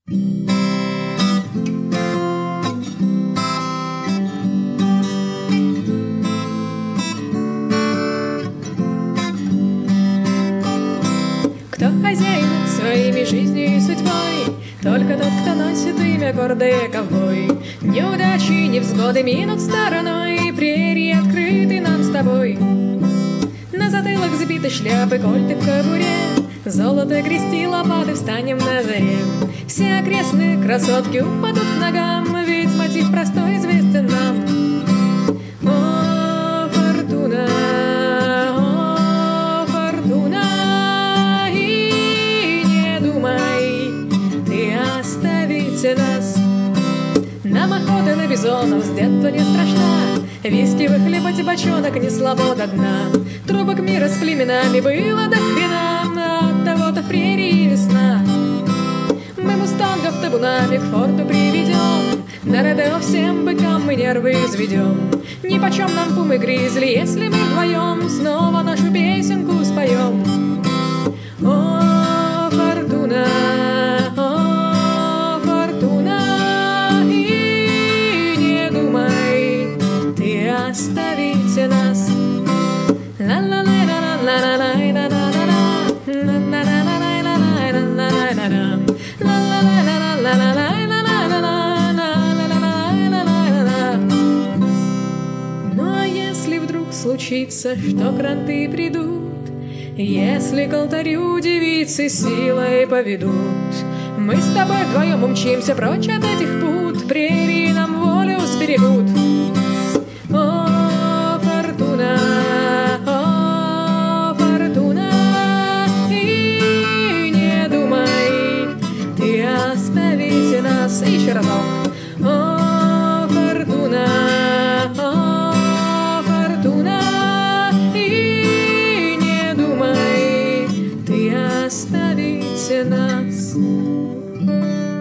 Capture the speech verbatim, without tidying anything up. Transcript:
Кто хозяин своими жизнью и судьбой? Только тот, кто носит имя гордый ковбой. Неудачи, невзгоды минут стороной, прерии открыты нам с тобой. На затылок сбиты шляпы, кольты в кобуре, золото, крести, лопаты, встанем на заре. Все окрестные красотки упадут к ногам, ведь мотив простой известен нам. О, фортуна, о, фортуна, и не думай ты оставить нас. Нам охота на бизонов с детства не страшна, виски выхлебать бочонок не свобода дна. Трубок мира с племенами было до хрена, от того-то в прерии весна. Мы мустангов табунами к форту приведем, на родео всем быкам мы нервы изведем. Нипочем нам пумы гризли, если мы вдвоем снова нашу песенку споем. О, фортуна, о, фортуна, и не думай ты оставить нас. Ну а если вдруг случится, что кранты придут, если к алтарю девицы силой поведут, мы с тобой вдвоем умчимся прочь от этих пут, прерии нам волю сберегут. О, фортуна, о, фортуна, и не думай ты оставить нас. Еще разок. О, фортуна, о, фортуна, и не думай ты оставить нас.